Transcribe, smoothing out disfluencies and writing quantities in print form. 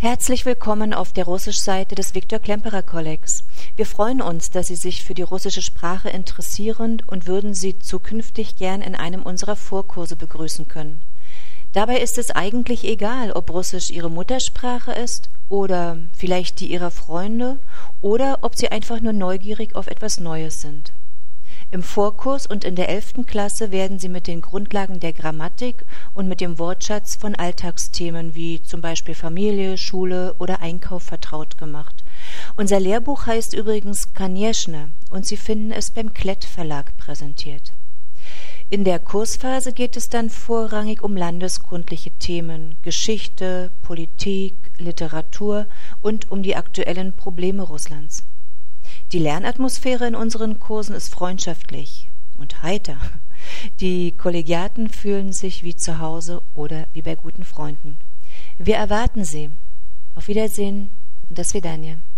Herzlich willkommen auf der Russischseite des Viktor Klemperer Kollegs. Wir freuen uns, dass Sie sich für die russische Sprache interessieren und würden Sie zukünftig gern in einem unserer Vorkurse begrüßen können. Dabei ist es eigentlich egal, ob Russisch Ihre Muttersprache ist oder vielleicht die Ihrer Freunde oder ob Sie einfach nur neugierig auf etwas Neues sind. Im Vorkurs und in der 11. Klasse werden Sie mit den Grundlagen der Grammatik und mit dem Wortschatz von Alltagsthemen wie zum Beispiel Familie, Schule oder Einkauf vertraut gemacht. Unser Lehrbuch heißt übrigens Конечно und Sie finden es beim Klett Verlag präsentiert. In der Kursphase geht es dann vorrangig um landeskundliche Themen, Geschichte, Politik, Literatur und um die aktuellen Probleme Russlands. Die Lernatmosphäre in unseren Kursen ist freundschaftlich und heiter. Die Kollegiaten fühlen sich wie zu Hause oder wie bei guten Freunden. Wir erwarten Sie. Auf Wiedersehen und das Vidania.